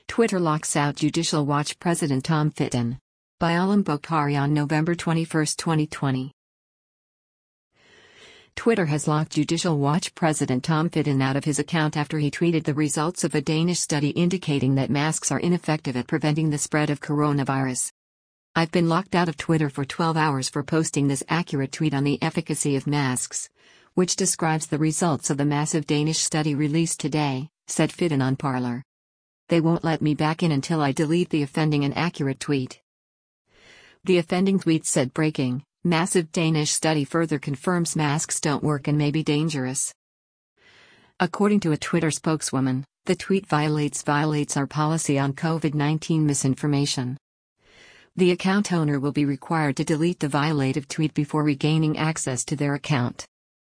Twitter locks out Judicial Watch President Tom Fitton. By Alam Bokhari on November 21, 2020. Twitter has locked Judicial Watch President Tom Fitton out of his account after he tweeted the results of a Danish study indicating that masks are ineffective at preventing the spread of coronavirus. I've been locked out of Twitter for 12 hours for posting this accurate tweet on the efficacy of masks, which describes the results of the massive Danish study released today, said Fitton on Parler. They won't let me back in until I delete the offending and accurate tweet. The offending tweet said breaking, massive Danish study further confirms masks don't work and may be dangerous. According to a Twitter spokeswoman, the tweet violates our policy on COVID-19 misinformation. The account owner will be required to delete the violative tweet before regaining access to their account.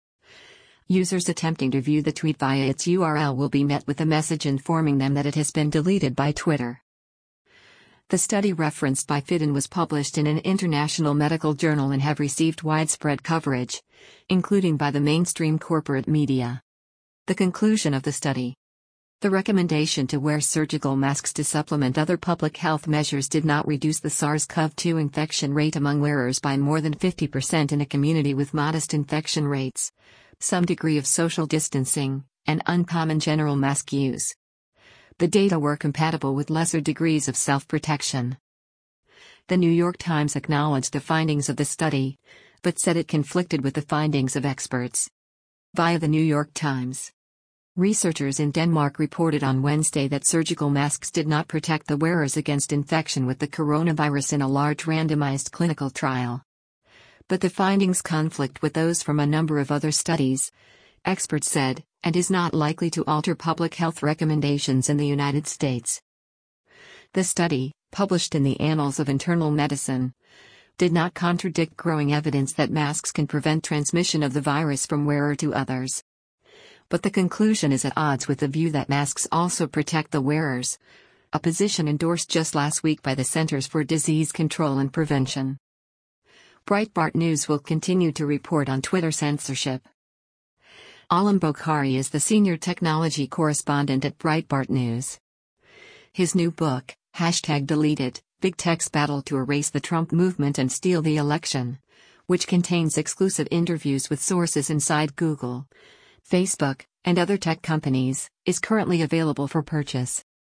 Users attempting to view the tweet via its URL will be met with a message informing them that it has been deleted by Twitter. The study referenced by Fitton was published in an international medical journal and have received widespread coverage, including by the mainstream corporate media. The conclusion of the study. The recommendation to wear surgical masks to supplement other public health measures did not reduce the SARS-CoV-2 infection rate among wearers by more than 50% in a community with modest infection rates, some degree of social distancing, and uncommon general mask use. The data were compatible with lesser degrees of self-protection. The New York Times acknowledged the findings of the study, but said it conflicted with the findings of experts. Via the New York Times. Researchers in Denmark reported on Wednesday that surgical masks did not protect the wearers against infection with the coronavirus in a large randomized clinical trial. But the findings conflict with those from a number of other studies, experts said, and is not likely to alter public health recommendations in the United States. The study, published in the Annals of Internal Medicine, did not contradict growing evidence that masks can prevent transmission of the virus from wearer to others. But the conclusion is at odds with the view that masks also protect the wearers, a position endorsed just last week by the Centers for Disease Control and Prevention. Breitbart News will continue to report on Twitter censorship. Alam Bokhari is the senior technology correspondent at Breitbart News. His new book, #Deleted, Big Tech's Battle to Erase the Trump Movement and Steal the Election, which contains exclusive interviews with sources inside Google, Facebook, and other tech companies, is currently available for purchase.